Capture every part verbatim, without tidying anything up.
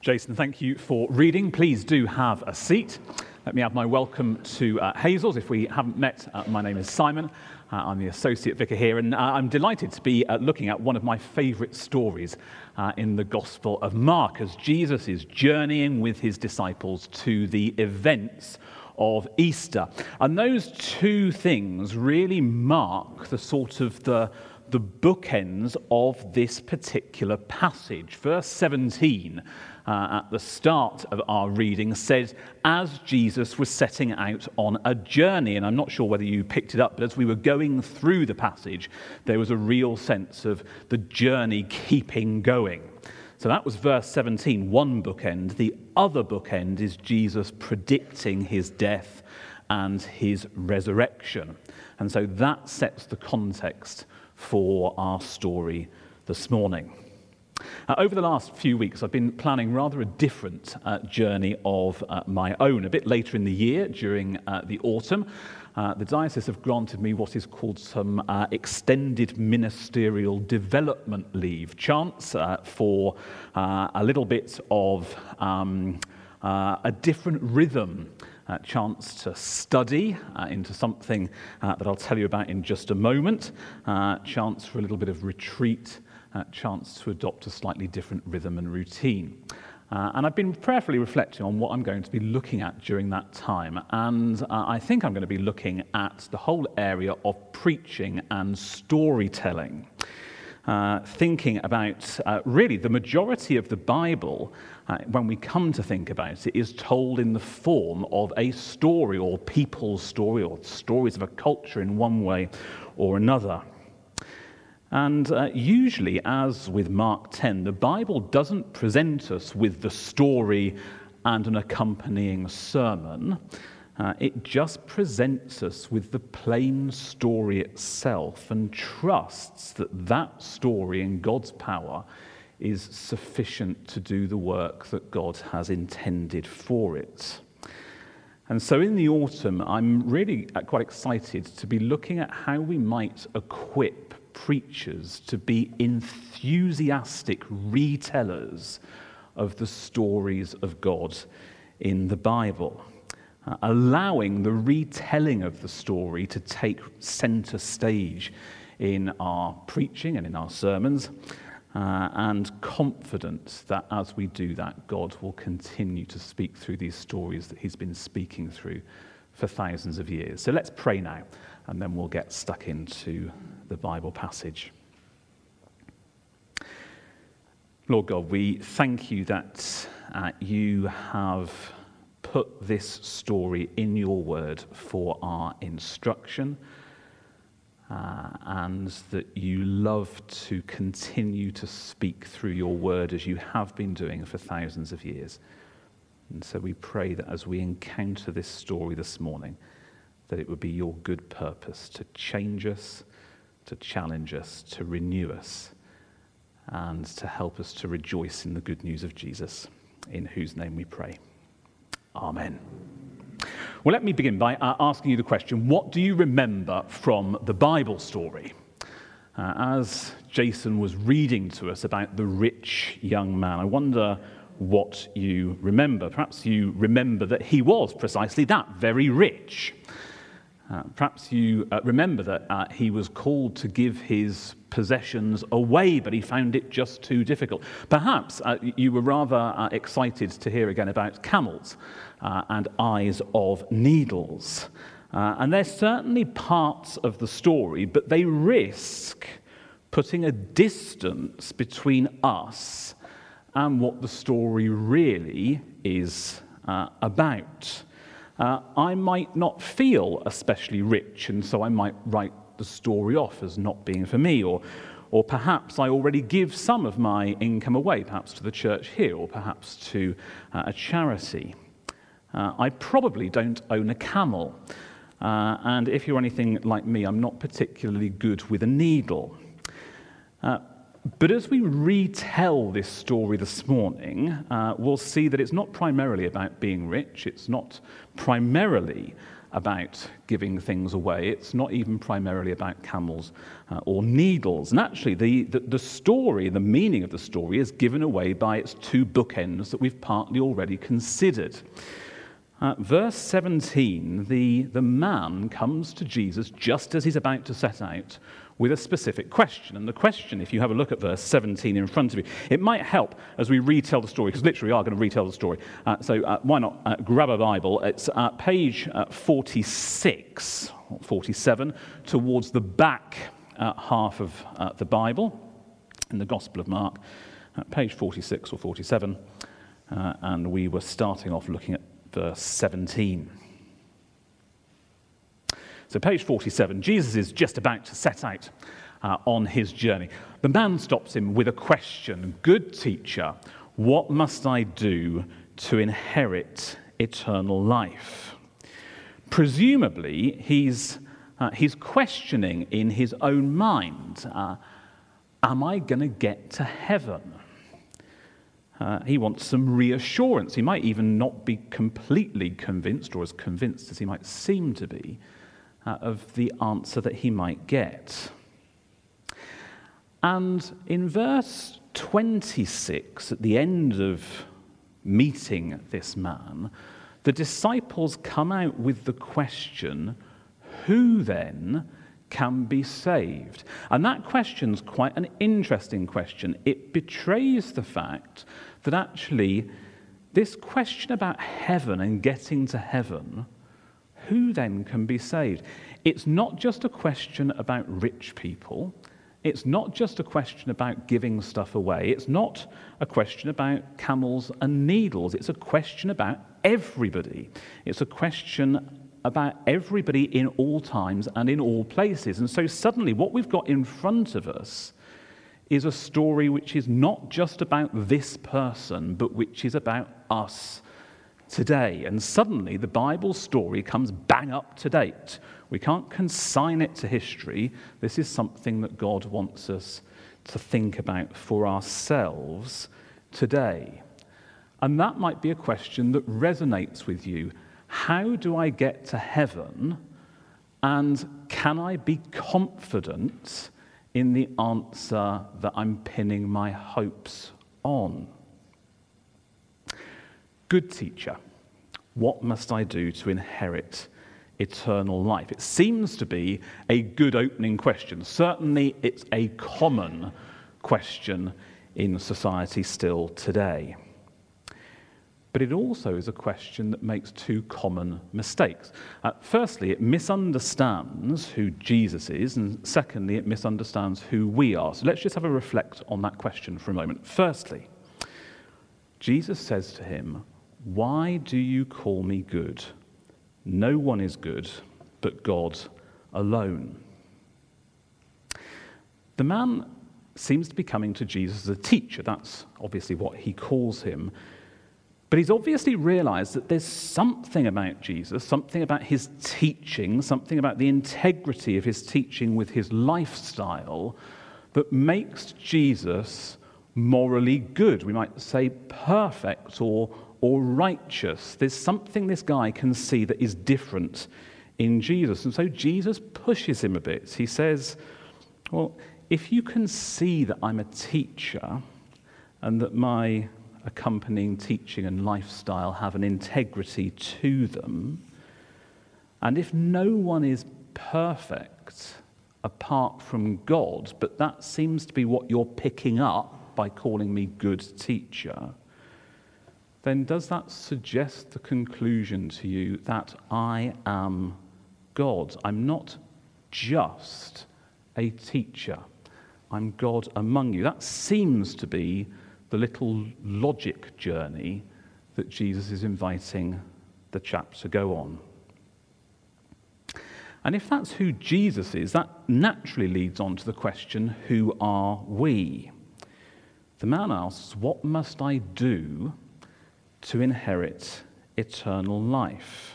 Jason, thank you for reading. Please do have a seat. Let me add my welcome to uh, Hazel's. If we haven't met, uh, my name is Simon. Uh, I'm the Associate Vicar here, and uh, I'm delighted to be uh, looking at one of my favourite stories uh, in the Gospel of Mark, as Jesus is journeying with his disciples to the events of Easter. And those two things really mark the sort of the the bookends of this particular passage. Verse seventeen, uh, at the start of our reading, says, as Jesus was setting out on a journey. And I'm not sure whether you picked it up, but as we were going through the passage, there was a real sense of the journey keeping going. So that was verse seventeen, one bookend. The other bookend is Jesus predicting his death and his resurrection. And so that sets the context for our story this morning. Uh, over the last few weeks, I've been planning rather a different uh, journey of uh, my own. A bit later in the year, during uh, the autumn, uh, the diocese have granted me what is called some uh, extended ministerial development leave, chance uh, for uh, a little bit of um, uh, a different rhythm. Uh, chance to study uh, into something uh, that I'll tell you about in just a moment, uh, chance for a little bit of retreat, uh, chance to adopt a slightly different rhythm and routine. Uh, and I've been prayerfully reflecting on what I'm going to be looking at during that time, and uh, I think I'm going to be looking at the whole area of preaching and storytelling. Uh, thinking about uh, really the majority of the Bible, uh, when we come to think about it, is told in the form of a story or people's story or stories of a culture in one way or another. And uh, usually, as with Mark ten, the Bible doesn't present us with the story and an accompanying sermon. Uh, it just presents us with the plain story itself and trusts that that story in God's power is sufficient to do the work that God has intended for it. And so in the autumn, I'm really quite excited to be looking at how we might equip preachers to be enthusiastic retellers of the stories of God in the Bible. Uh, allowing the retelling of the story to take center stage in our preaching and in our sermons, uh, and confident that as we do that, God will continue to speak through these stories that he's been speaking through for thousands of years. So let's pray now, and then we'll get stuck into the Bible passage. Lord God, we thank you that uh, you have put this story in your word for our instruction, uh, and that you love to continue to speak through your word as you have been doing for thousands of years. And so we pray that as we encounter this story this morning, that it would be your good purpose to change us, to challenge us, to renew us, and to help us to rejoice in the good news of Jesus, in whose name we pray. Amen. Well, let me begin by uh, asking you the question, what do you remember from the Bible story? Uh, as Jason was reading to us about the rich young man, I wonder what you remember. Perhaps you remember that he was precisely that, very rich. Uh, perhaps you uh, remember that uh, he was called to give his possessions away, but he found it just too difficult. Perhaps uh, you were rather uh, excited to hear again about camels uh, and eyes of needles. Uh, and they're certainly parts of the story, but they risk putting a distance between us and what the story really is uh, about. Uh, I might not feel especially rich, and so I might write the story off as not being for me, or or perhaps I already give some of my income away, perhaps to the church here, or perhaps to uh, a charity. Uh, I probably don't own a camel, uh, and if you're anything like me, I'm not particularly good with a needle. Uh, But as we retell this story this morning, uh, we'll see that it's not primarily about being rich. It's not primarily about giving things away. It's not even primarily about camels uh, or needles. And actually, the, the, the story, the meaning of the story is given away by its two bookends that we've partly already considered. Uh, verse seventeen, the, the man comes to Jesus just as he's about to set out with a specific question. And the question, if you have a look at verse seventeen in front of you, it might help as we retell the story, because literally we are going to retell the story. Uh, so uh, why not uh, grab a Bible? It's uh, page uh, forty-six, or forty-seven, towards the back uh, half of uh, the Bible in the Gospel of Mark, uh, page forty-six or forty-seven. Uh, and we were starting off looking at verse seventeen. So page forty-seven, Jesus is just about to set out uh, on his journey. The man stops him with a question. Good teacher, what must I do to inherit eternal life? Presumably, he's, uh, he's questioning in his own mind, uh, am I going to get to heaven? Uh, he wants some reassurance. He might even not be completely convinced, or as convinced as he might seem to be, uh, of the answer that he might get. And in verse twenty-six, at the end of meeting this man, the disciples come out with the question, who then can be saved? And that question's quite an interesting question. It betrays the fact that actually this question about heaven and getting to heaven, who then can be saved? It's not just a question about rich people. It's not just a question about giving stuff away. It's not a question about camels and needles. It's a question about everybody. It's a question about everybody in all times and in all places. And so suddenly what we've got in front of us is a story which is not just about this person, but which is about us today. And suddenly the Bible story comes bang up to date. We can't consign it to history. This is something that God wants us to think about for ourselves today. And that might be a question that resonates with you. How do I get to heaven? And can I be confident in the answer that I'm pinning my hopes on? Good teacher, what must I do to inherit eternal life? It seems to be a good opening question. Certainly it's a common question in society still today. But it also is a question that makes two common mistakes. Uh, firstly, it misunderstands who Jesus is, and secondly, it misunderstands who we are. So let's just have a reflect on that question for a moment. Firstly, Jesus says to him, "Why do you call me good? No one is good but God alone." The man seems to be coming to Jesus as a teacher. That's obviously what he calls him. But he's obviously realized that there's something about Jesus, something about his teaching, something about the integrity of his teaching with his lifestyle that makes Jesus morally good. We might say perfect or, or righteous. There's something this guy can see that is different in Jesus. And so Jesus pushes him a bit. He says, well, if you can see that I'm a teacher and that my accompanying teaching and lifestyle have an integrity to them, and if no one is perfect apart from God, but that seems to be what you're picking up by calling me good teacher, then does that suggest the conclusion to you that I am God? I'm not just a teacher. I'm God among you. That seems to be the little logic journey that Jesus is inviting the chap to go on. And if that's who Jesus is, that naturally leads on to the question, who are we? The man asks, what must I do to inherit eternal life?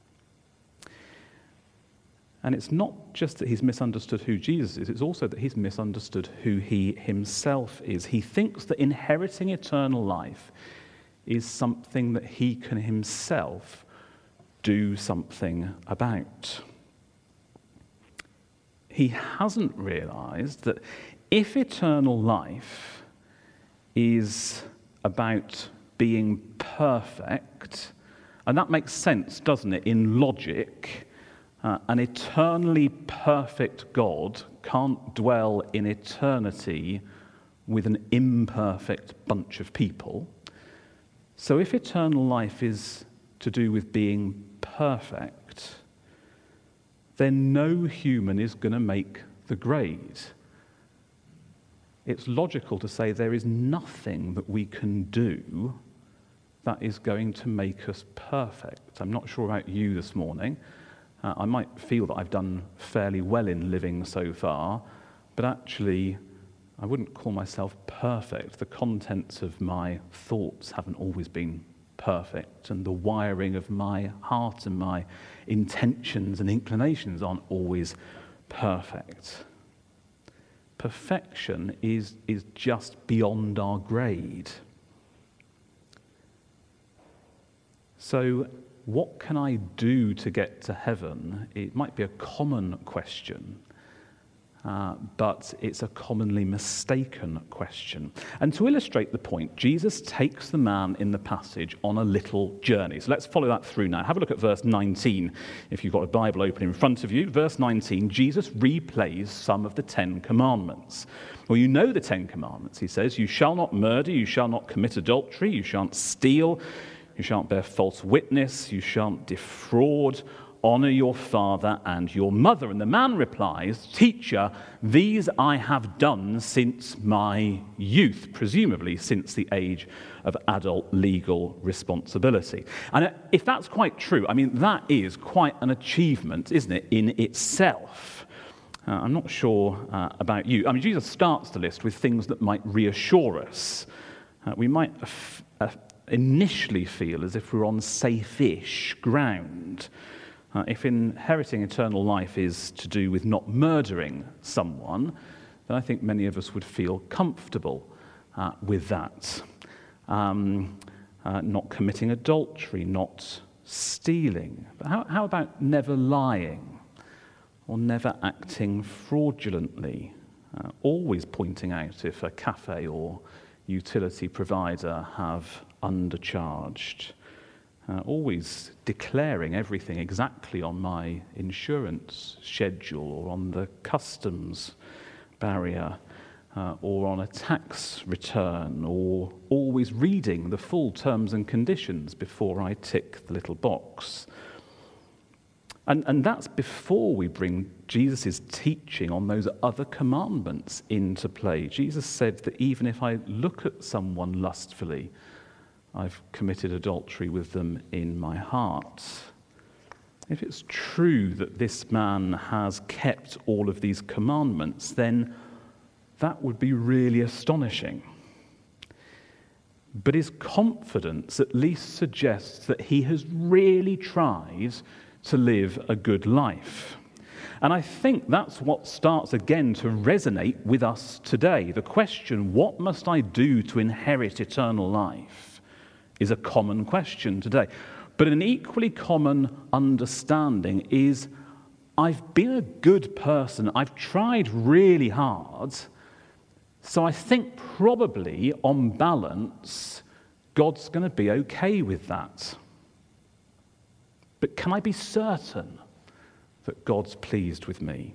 And it's not just that he's misunderstood who Jesus is, it's also that he's misunderstood who he himself is. He thinks that inheriting eternal life is something that he can himself do something about. He hasn't realized that if eternal life is about being perfect, and that makes sense, doesn't it, in logic, uh, an eternally perfect God can't dwell in eternity with an imperfect bunch of people. So if eternal life is to do with being perfect, then no human is going to make the grade. It's logical to say there is nothing that we can do that is going to make us perfect. I'm not sure about you this morning. Uh, I might feel that I've done fairly well in living so far, but actually I wouldn't call myself perfect. The contents of my thoughts haven't always been perfect, and the wiring of my heart and my intentions and inclinations aren't always perfect. Perfection is, is just beyond our grade. So, what can I do to get to heaven? It might be a common question. Uh, but it's a commonly mistaken question. And to illustrate the point, Jesus takes the man in the passage on a little journey. So let's follow that through now. Have a look at verse nineteen. If you've got a Bible open in front of you, verse nineteen, Jesus replays some of the Ten Commandments. Well, you know the Ten Commandments. He says, you shall not murder, you shall not commit adultery, you shan't steal, you shan't bear false witness, you shan't defraud, honor your father and your mother. And the man replies, Teacher, these I have done since my youth, presumably since the age of adult legal responsibility. And if that's quite true, I mean, that is quite an achievement, isn't it, in itself? Uh, I'm not sure uh, about you. I mean, Jesus starts the list with things that might reassure us. Uh, we might f- uh, initially feel as if we're on safe-ish ground. Uh, if inheriting eternal life is to do with not murdering someone, then I think many of us would feel comfortable uh, with that. Um, uh, not committing adultery, not stealing. But how, how about never lying or never acting fraudulently? Uh, always pointing out if a cafe or utility provider have undercharged. Uh, always declaring everything exactly on my insurance schedule or on the customs barrier uh, or on a tax return, or always reading the full terms and conditions before I tick the little box. And, and that's before we bring Jesus' teaching on those other commandments into play. Jesus said that even if I look at someone lustfully, I've committed adultery with them in my heart. If it's true that this man has kept all of these commandments, then that would be really astonishing. But his confidence at least suggests that he has really tried to live a good life. And I think that's what starts again to resonate with us today. The question, what must I do to inherit eternal life, is a common question today. But an equally common understanding is, I've been a good person, I've tried really hard, so I think probably, on balance, God's going to be okay with that. But can I be certain that God's pleased with me?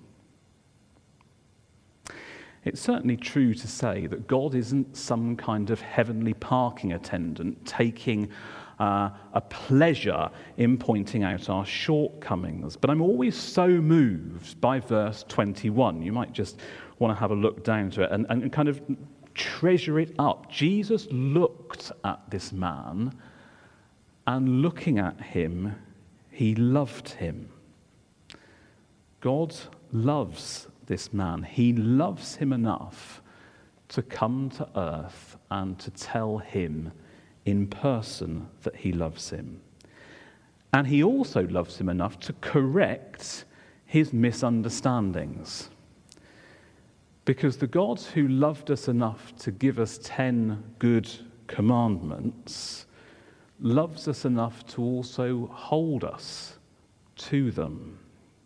It's certainly true to say that God isn't some kind of heavenly parking attendant taking uh, a pleasure in pointing out our shortcomings. But I'm always so moved by verse twenty-one. You might just want to have a look down to it and, and kind of treasure it up. Jesus looked at this man, and looking at him, he loved him. God loves this man. He loves him enough to come to earth and to tell him in person that he loves him. And he also loves him enough to correct his misunderstandings. Because the God who loved us enough to give us ten good commandments loves us enough to also hold us to them.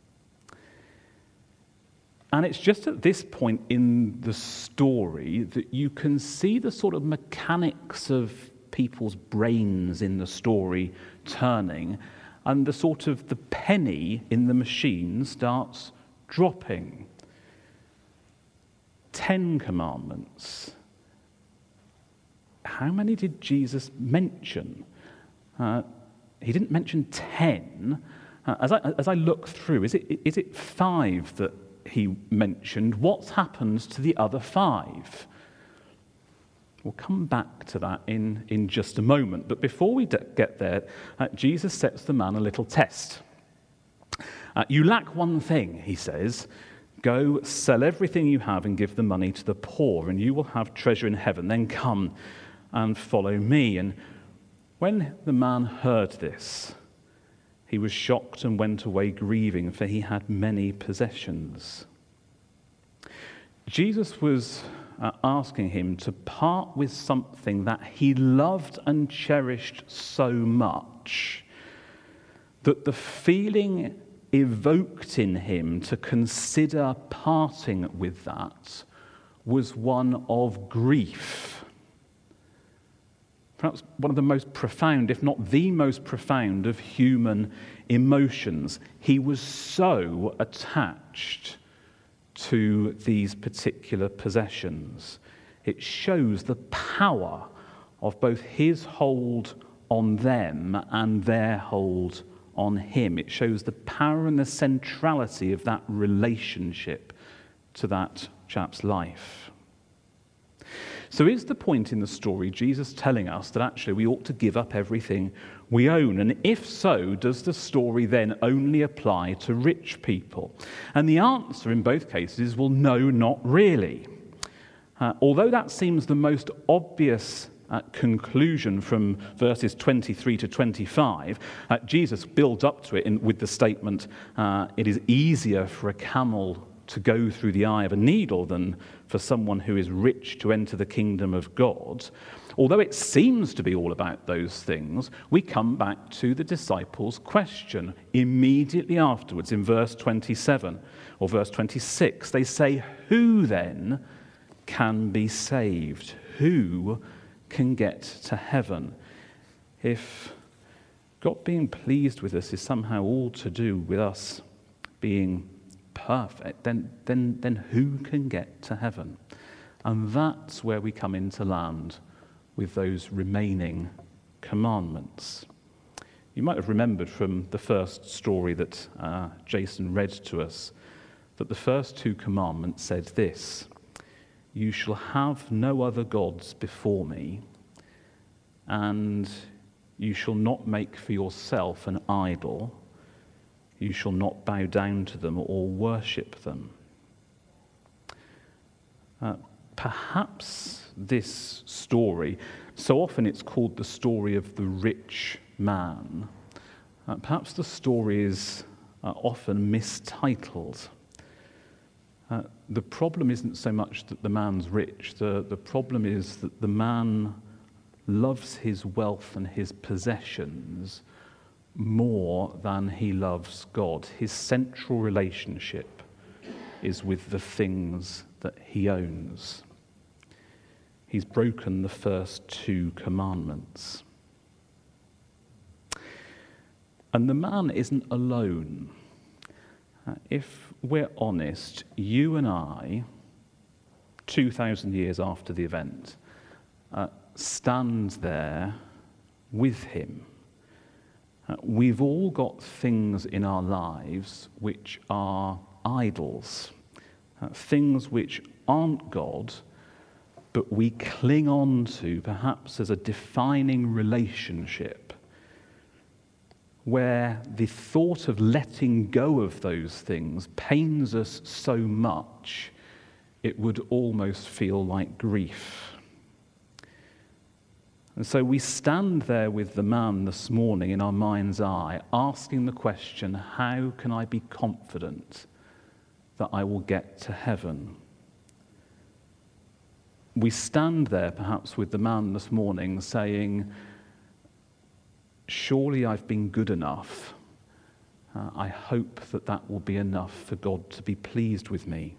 And it's just at this point in the story that you can see the sort of mechanics of people's brains in the story turning, and the sort of the penny in the machine starts dropping. Ten commandments. How many did Jesus mention? Uh, he didn't mention ten. Uh, as I as I look through, is it is it five that he mentioned? What's happened to the other five? We'll come back to that in, in just a moment. But before we get there, uh, Jesus sets the man a little test. Uh, you lack one thing, he says. Go, sell everything you have and give the money to the poor, and you will have treasure in heaven. Then come and follow me. And when the man heard this, he was shocked and went away grieving, for he had many possessions. Jesus was uh, asking him to part with something that he loved and cherished so much that the feeling evoked in him to consider parting with that was one of grief. Perhaps one of the most profound, if not the most profound, of human emotions. He was so attached to these particular possessions. It shows the power of both his hold on them and their hold on him. It shows the power and the centrality of that relationship to that chap's life. So is the point in the story Jesus telling us that actually we ought to give up everything we own? And if so, does the story then only apply to rich people? And the answer in both cases is, well, no, not really. Uh, although that seems the most obvious uh, conclusion from verses twenty-three to twenty-five, uh, Jesus builds up to it in, with the statement, uh, it is easier for a camel to go through the eye of a needle than for someone who is rich to enter the kingdom of God. Although it seems to be all about those things, we come back to the disciples' question immediately afterwards in verse twenty-seven or verse twenty-six. They say, who then can be saved? Who can get to heaven? If God being pleased with us is somehow all to do with us being perfect, then, then, then who can get to heaven? And that's where we come into land with those remaining commandments. You might have remembered from the first story that uh, Jason read to us that the first two commandments said this: you shall have no other gods before me, and you shall not make for yourself an idol. You shall not bow down to them or worship them. Uh, perhaps this story, so often it's called the story of the rich man, uh, perhaps the story is uh, often mistitled. Uh, the problem isn't so much that the man's rich, the, the problem is that the man loves his wealth and his possessions more than he loves God. His central relationship is with the things that he owns. He's broken the first two commandments. And the man isn't alone. Uh, if we're honest, you and I, two thousand years after the event, uh, stand there with him. Uh, we've all got things in our lives which are idols, uh, things which aren't God, but we cling on to perhaps as a defining relationship, where the thought of letting go of those things pains us so much it would almost feel like grief. And so we stand there with the man this morning in our mind's eye, asking the question, how can I be confident that I will get to heaven? We stand there perhaps with the man this morning saying, surely I've been good enough. Uh, I hope that that will be enough for God to be pleased with me.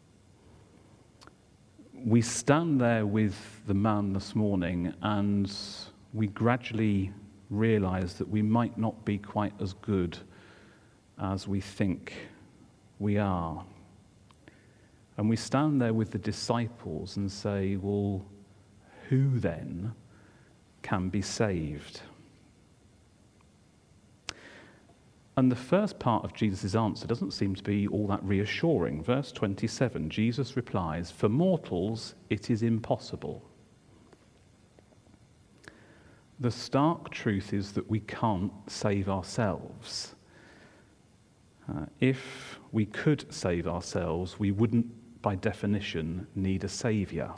We stand there with the man this morning and we gradually realize that we might not be quite as good as we think we are. And we stand there with the disciples and say, well, who then can be saved? And the first part of Jesus' answer doesn't seem to be all that reassuring. Verse twenty-seven, Jesus replies, "For mortals it is impossible." The stark truth is that we can't save ourselves. Uh, if we could save ourselves, we wouldn't, by definition, need a saviour.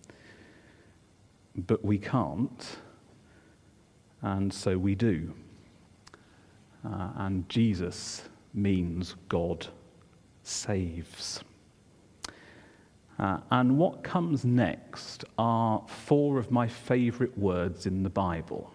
But we can't, and so we do. Uh, and Jesus means God saves. Uh, and what comes next are four of my favourite words in the Bible.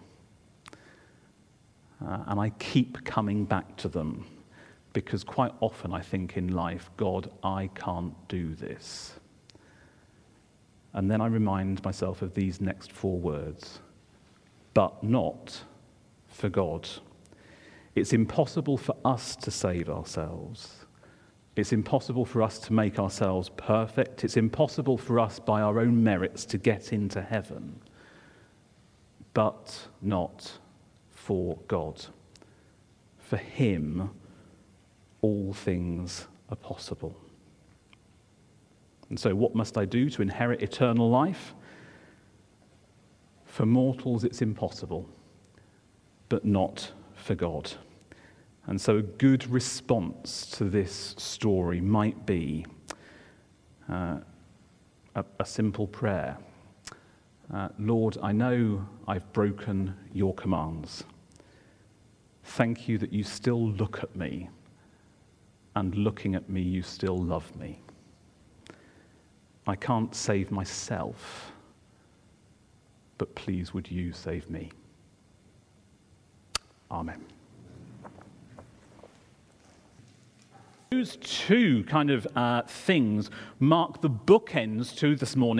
Uh, and I keep coming back to them because quite often I think in life, God, I can't do this. And then I remind myself of these next four words, but not for God. It's impossible for us to save ourselves. It's impossible for us to make ourselves perfect. It's impossible for us by our own merits to get into heaven, but not for God. For him, all things are possible. And so what must I do to inherit eternal life? For mortals it's impossible, but not for God. And so a good response to this story might be uh, a, a simple prayer. Uh, Lord, I know I've broken your commands. Thank you that you still look at me, and looking at me, you still love me. I can't save myself, but please would you save me. Amen. Those two kind of uh, things mark the bookends to this morning.